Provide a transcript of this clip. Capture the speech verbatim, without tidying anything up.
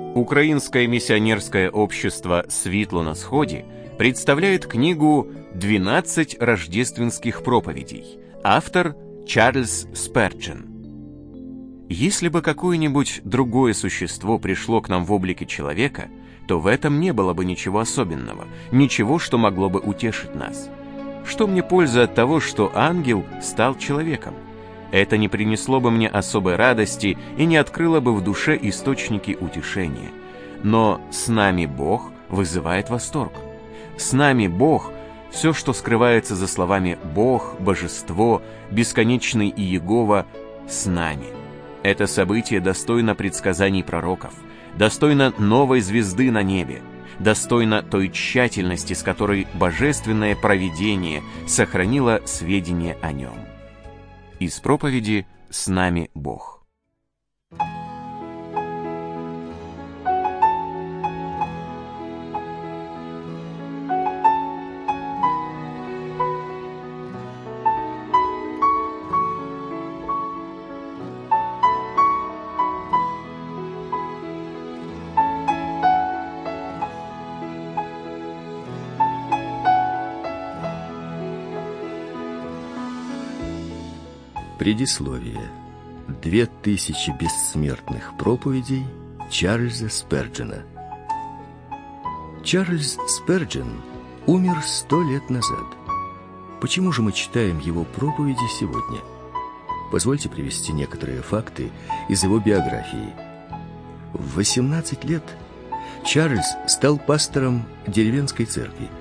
Украинское миссионерское общество «Світло на сході» представляет книгу «двенадцать рождественских проповедей». Автор Чарльз Сперджен. Если бы какое-нибудь другое существо пришло к нам в облике человека, то в этом не было бы ничего особенного, ничего, что могло бы утешить нас. Что мне польза от того, что ангел стал человеком? Это не принесло бы мне особой радости и не открыло бы в душе источники утешения. Но с нами Бог вызывает восторг. С нами Бог — все, что скрывается за словами «Бог», «Божество», «Бесконечный» и «Иегова» — с нами. Это событие достойно предсказаний пророков, достойно новой звезды на небе, достойно той тщательности, с которой божественное провидение сохранило сведения о нем. Из проповеди «С нами Бог». Предисловие. Две тысячи бессмертных проповедей Чарльза Сперджена. Чарльз Сперджен умер сто лет назад. Почему же мы читаем его проповеди сегодня? Позвольте привести некоторые факты из его биографии. В восемнадцать лет Чарльз стал пастором деревенской церкви.